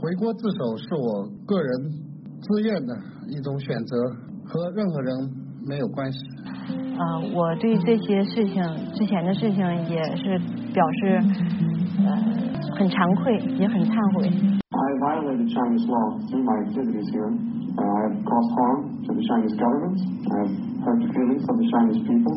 回国自首是我个人自愿的一种选择，和任何人没有关系。 我对这些事情之前的事情也是表示很惭愧，也很忏悔。 I violated Chinese law through my activities here. I have caused harm to the Chinese government. I have hurt the feelings of the Chinese people.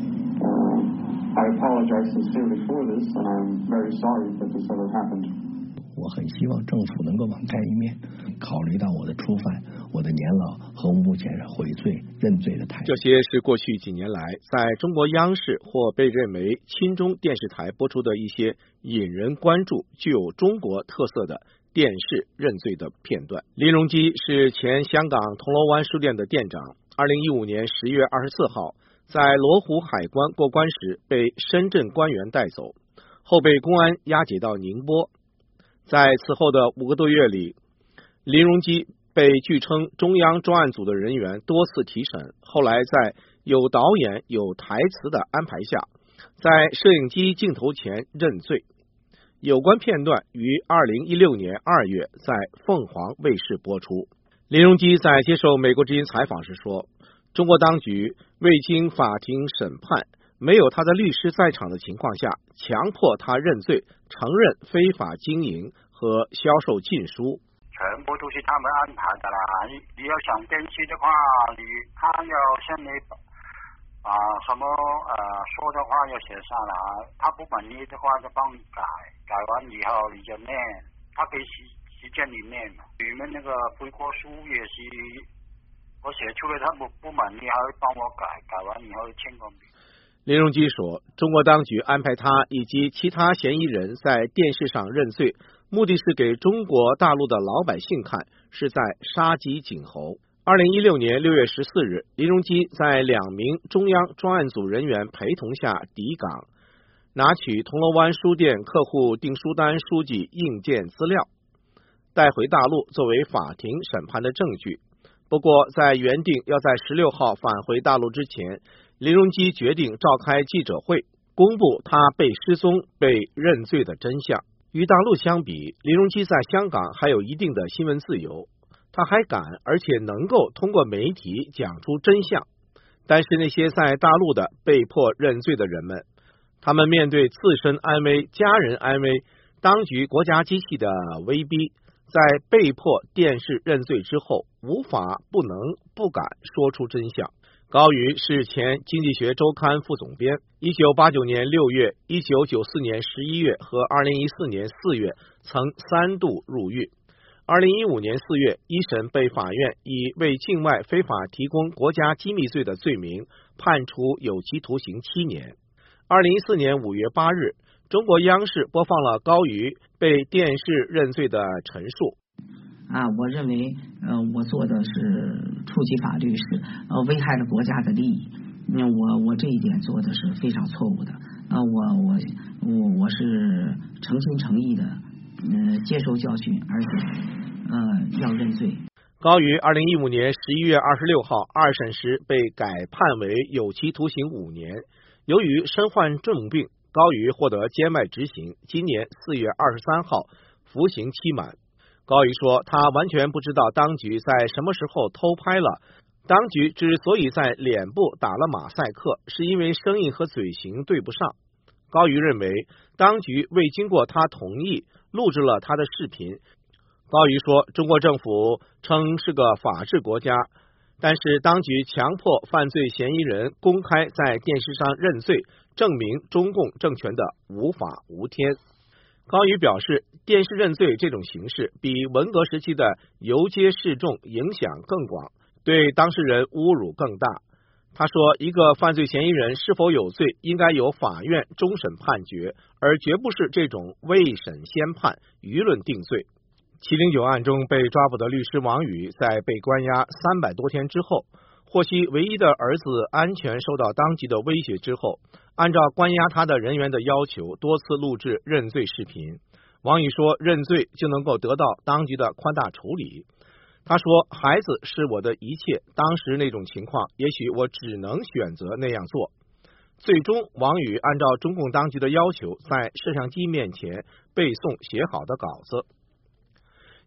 I apologize sincerely for this, and I'm very sorry that this ever happened. 我很希望政府能够网开一面，考虑到我的初犯、我的年老和目前悔罪、认罪的态度。 这些是过去几年来在中国央视或被认为亲中电视台播出的一些引人关注、具有中国特色的电视认罪的片段。林荣基是前香港铜锣湾书店的店长，2015年10月24号在罗湖海关过关时被深圳官员带走，后被公安押解到宁波。在此后的5个多月里，林荣基被据称中央专案组的人员多次提审，后来在有导演有台词的安排下，在摄影机镜头前认罪。有关片段于2016年2月在凤凰卫视播出。林荣基在接受美国之音采访时说，中国当局未经法庭审判，没有他的律师在场的情况下，强迫他认罪，承认非法经营和销售禁书。 全部都是他们安排的啦。你要上电视的话，他要向你什么说的话要写上来，他不满意的话就帮你改，改完以后你就念，他给时间里念。你们那个回国书也是我写出来，他不满意还会帮我改，改完以后签个名。 林荣基说，中国当局安排他以及其他嫌疑人在电视上认罪，目的是给中国大陆的老百姓看，是在杀鸡儆猴。2016年6月14日，林荣基在2名中央专案组人员陪同下抵港，拿取铜锣湾书店客户订书单、书籍、硬件资料，带回大陆作为法庭审判的证据。不过，在原定要在16号返回大陆之前，林荣基决定召开记者会，公布他被失踪、被认罪的真相。与大陆相比，林荣基在香港还有一定的新闻自由，他还敢而且能够通过媒体讲出真相。但是那些在大陆的被迫认罪的人们，他们面对自身安危、家人安危、当局国家机器的威逼，在被迫电视认罪之后，无法、不能、不敢说出真相。高瑜是前经济学周刊副总编，1989年6月、1994年11月和2014年4月曾3度入狱。2015年4月，一审被法院以为境外非法提供国家机密罪的罪名判处有期徒刑7年。2014年5月8日，中国央视播放了高瑜被电视认罪的陈述。 我认为我做的是触及法律，是危害了国家的利益。我这一点做的是非常错误的。我是诚心诚意的接受教训，而且要认罪。 高瑜2015年11月26号二审时被改判为有期徒刑5年。由于身患重病，高瑜获得监外执行，今年4月23号服刑期满。高瑜说，他完全不知道当局在什么时候偷拍了。当局之所以在脸部打了马赛克，是因为声音和嘴型对不上。高瑜认为，当局未经过他同意录制了他的视频。高瑜说，中国政府称是个法治国家，但是当局强迫犯罪嫌疑人公开在电视上认罪，证明中共政权的无法无天。高瑜表示，电视认罪这种形式比文革时期的游街示众影响更广，对当事人侮辱更大。他说，一个犯罪嫌疑人是否有罪，应该由法院终审判决，而绝不是这种未审先判、舆论定罪。709案中被抓捕的律师王宇，在被关押300多天之后，获悉唯一的儿子安全受到当局的威胁之后，按照关押他的人员的要求，多次录制认罪视频。王宇说，认罪就能够得到当局的宽大处理。他说，孩子是我的一切，当时那种情况，也许我只能选择那样做。最终，王宇按照中共当局的要求，在摄像机面前背诵写好的稿子。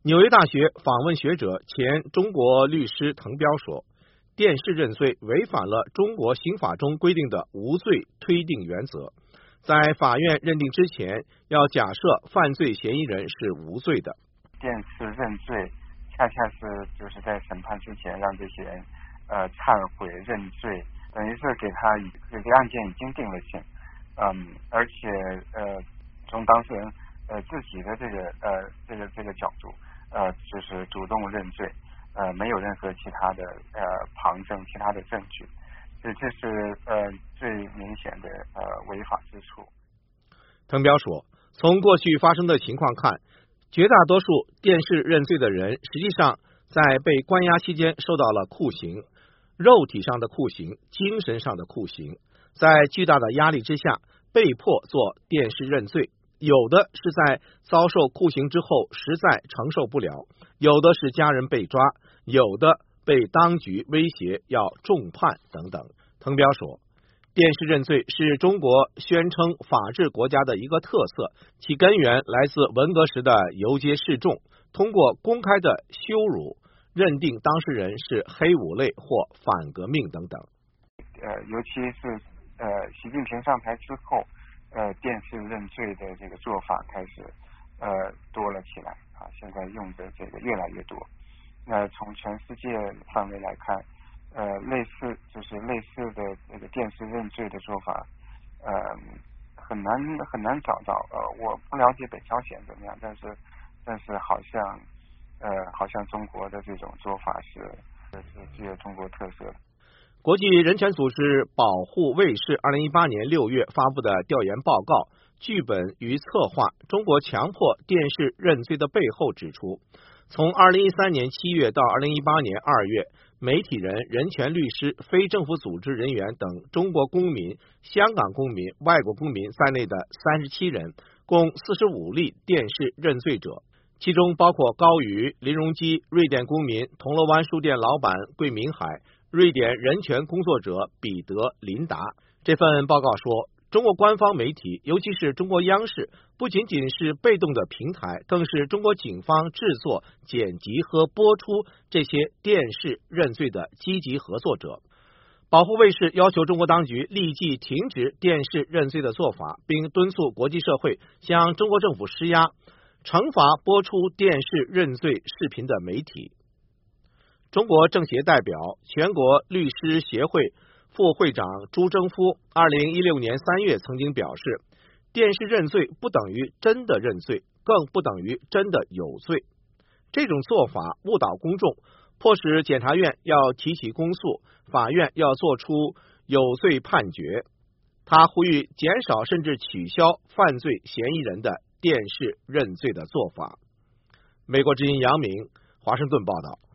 纽约大学访问学者、前中国律师滕彪说，电视认罪违反了中国刑法中规定的无罪推定原则，在法院认定之前，要假设犯罪嫌疑人是无罪的。 电视认罪，恰恰是就是在审判之前让这些人忏悔认罪，等于是给他这个案件已经定了性，而且从当事人自己的这个角度，就是主动认罪，没有任何其他的旁证、其他的证据，所以这是最明显的违法之处。 滕彪说，从过去发生的情况看，绝大多数电视认罪的人实际上在被关押期间受到了酷刑，肉体上的酷刑、精神上的酷刑，在巨大的压力之下被迫做电视认罪，有的是在遭受酷刑之后实在承受不了，有的是家人被抓，有的被当局威胁要重判等等。滕彪说，电视认罪是中国宣称法治国家的一个特色，其根源来自文革时的游街示众，通过公开的羞辱认定当事人是黑五类或反革命等等。 尤其是习近平上台之后，电视认罪的这个做法开始多了起来啊，现在用的这个越来越多。那从全世界范围来看，类似的这个电视认罪的做法，很难找到。我不了解北朝鲜怎么样，但是好像中国的这种做法是具有中国特色的。 国际人权组织保护卫士2018年6月发布的调研报告《剧本与策划：中国强迫电视认罪的背后》指出，从2013年7月到2018年2月，媒体人、人权律师、非政府组织人员等中国公民、香港公民、外国公民在内的37人，共45例电视认罪者，其中包括高瑜、林荣基、瑞典公民、铜锣湾书店老板桂明海、瑞典人权工作者彼得林达。这份报告说，中国官方媒体，尤其是中国央视，不仅仅是被动的平台，更是中国警方制作、剪辑和播出这些电视认罪的积极合作者。保护卫士要求中国当局立即停止电视认罪的做法，并敦促国际社会向中国政府施压，惩罚播出电视认罪视频的媒体。中国政协代表、全国律师协会副会长朱征夫2016年3月曾经表示，电视认罪不等于真的认罪，更不等于真的有罪。这种做法误导公众，迫使检察院要提起公诉，法院要做出有罪判决。他呼吁减少甚至取消犯罪嫌疑人的电视认罪的做法。美国之音杨明，华盛顿报道。